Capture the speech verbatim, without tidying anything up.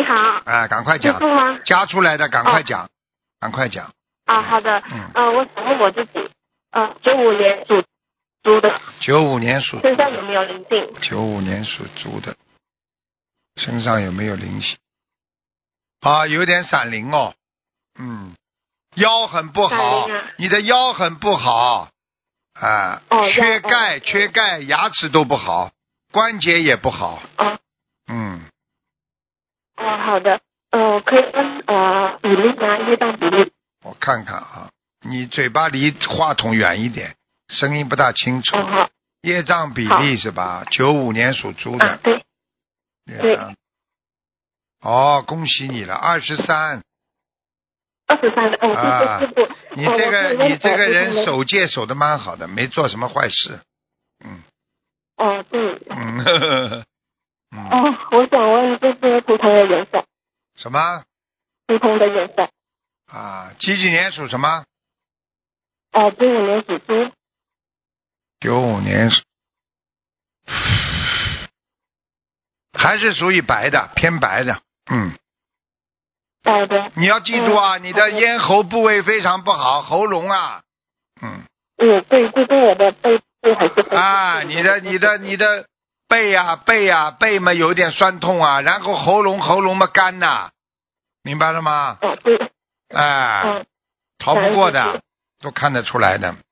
你好。 啊，赶快讲。 师傅吗？ 加出来的赶快讲，赶快讲。 啊，好的。 嗯。 呃，我想问我自己，呃，九五年属猪的。 九五年属猪的。 身上有没有灵性？ 九五年属猪的，身上有没有灵性？啊，有点闪灵哦。嗯。腰很不好， 啊、 你的腰很不好啊， 哦、 缺钙、 哦、 缺钙，牙齿都不好，关节也不好。 哦。 嗯。 哦，好的。呃，可以问呃比例吗？业障比例？ 我看看啊，你嘴巴离话筒远一点，声音不大清楚。 哦、好。 业障比例是吧？九五年属猪的。 啊，对。 业障。哦，恭喜你了，二十三。 二十三的，哦， 啊， 谢谢师傅。 你这个、 呃、 你这个人呃、 守戒守得蛮好的，没做什么坏事。嗯。 哦，对。 嗯呵呵呵。嗯。 哦，我想问就是图腾的颜色。 什么？ 图腾的颜色。 啊，几几年属什么？ 呃，九五年属猪。 九五年属，还是属于白的，偏白的。嗯。 白的。 你要记住啊， 嗯、 你的咽喉部位非常不好，喉咙啊。嗯。 嗯，对，就是我的背部还是背部。 啊，你的你的你的背呀、啊、背呀、啊、背嘛有点酸痛啊，然后喉咙喉咙嘛干呐、啊，明白了吗？ 哦，对。 哎、 嗯。 逃不过的，都看得出来的。